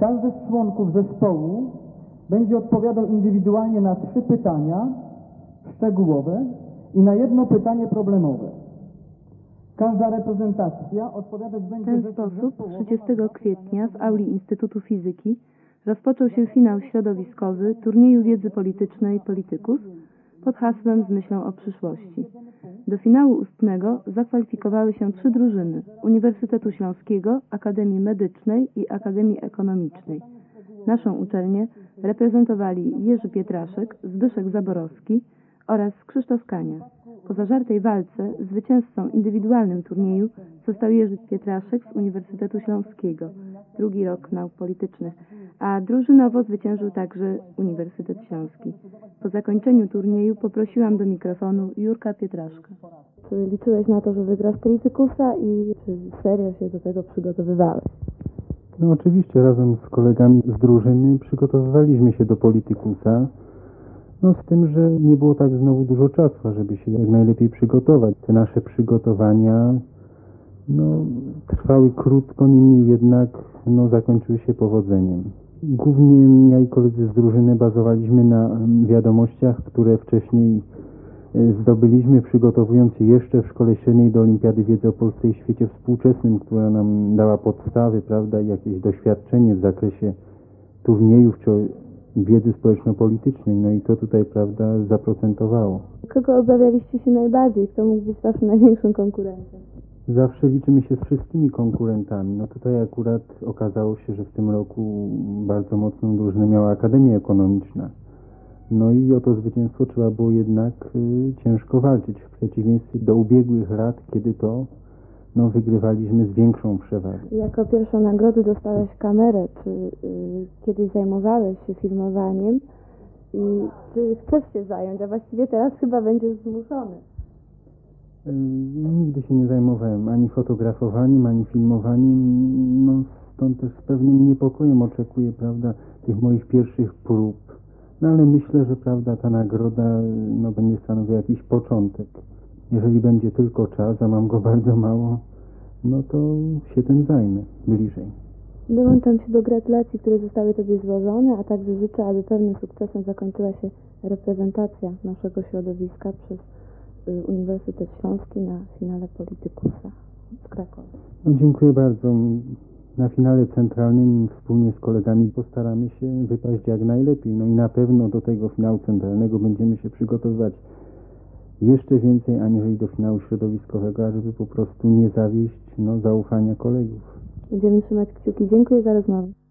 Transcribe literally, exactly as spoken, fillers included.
Każdy z członków zespołu będzie odpowiadał indywidualnie na trzy pytania szczegółowe i na jedno pytanie problemowe. Każda reprezentacja odpowiadać będzie... W ten sposób trzydziestego kwietnia w auli Instytutu Fizyki rozpoczął się finał środowiskowy turnieju wiedzy politycznej Politykus pod hasłem Z myślą o przyszłości. Do finału ustnego zakwalifikowały się trzy drużyny Uniwersytetu Śląskiego, Akademii Medycznej i Akademii Ekonomicznej. Naszą uczelnię reprezentowali Jerzy Pietraszek, Zbyszek Zaborowski oraz Krzysztof Kania. Po zażartej walce zwycięzcą indywidualnym turnieju został Jerzy Pietraszek z Uniwersytetu Śląskiego, drugi rok nauk politycznych, a drużynowo zwyciężył także Uniwersytet Śląski. Po zakończeniu turnieju poprosiłam do mikrofonu Jurka Pietraszka. Czy liczyłeś na to, że wygrasz Politykusa i czy serio się do tego przygotowywałeś? No oczywiście razem z kolegami z drużyny przygotowywaliśmy się do Politykusa. No z tym, że nie było tak znowu dużo czasu, żeby się jak najlepiej przygotować. Te nasze przygotowania no, trwały krótko, niemniej jednak no, zakończyły się powodzeniem. Głównie ja i koledzy z drużyny bazowaliśmy na wiadomościach, które wcześniej zdobyliśmy, przygotowując się jeszcze w szkole średniej do Olimpiady Wiedzy o Polsce i Świecie Współczesnym, która nam dała podstawy, prawda, i jakieś doświadczenie w zakresie turniejów czy wiedzy społeczno-politycznej, no i to tutaj, prawda, zaprocentowało. Kogo obawialiście się najbardziej? Kto mógł być waszym największym konkurentem? Zawsze liczymy się z wszystkimi konkurentami. No tutaj akurat okazało się, że w tym roku bardzo mocną drużynę miała Akademia Ekonomiczna. No i o to zwycięstwo trzeba było jednak y, ciężko walczyć, w przeciwieństwie do ubiegłych lat, kiedy to no, wygrywaliśmy z większą przewagą. Jako pierwszą nagrodę dostałeś kamerę. Czy y, kiedyś zajmowałeś się filmowaniem i czy chcesz się zająć, a właściwie teraz chyba będziesz zmuszony? Y, nigdy się nie zajmowałem ani fotografowaniem, ani filmowaniem. No, stąd też z pewnym niepokojem oczekuję, prawda, tych moich pierwszych prób. No ale myślę, że prawda, ta nagroda no, będzie stanowiła jakiś początek. Jeżeli będzie tylko czas, a mam go bardzo mało, no to się tym zajmę bliżej. Dołączam się do gratulacji, które zostały Tobie złożone, a także życzę, aby pewnym sukcesem zakończyła się reprezentacja naszego środowiska przez y, Uniwersytet Śląski na finale Politykusa w Krakowie. No, dziękuję bardzo. Na finale centralnym wspólnie z kolegami postaramy się wypaść jak najlepiej. No i na pewno do tego finału centralnego będziemy się przygotowywać jeszcze więcej aniżeli do finału środowiskowego, ażeby po prostu nie zawieść no, zaufania kolegów. Będziemy trzymać kciuki. Dziękuję za rozmowę.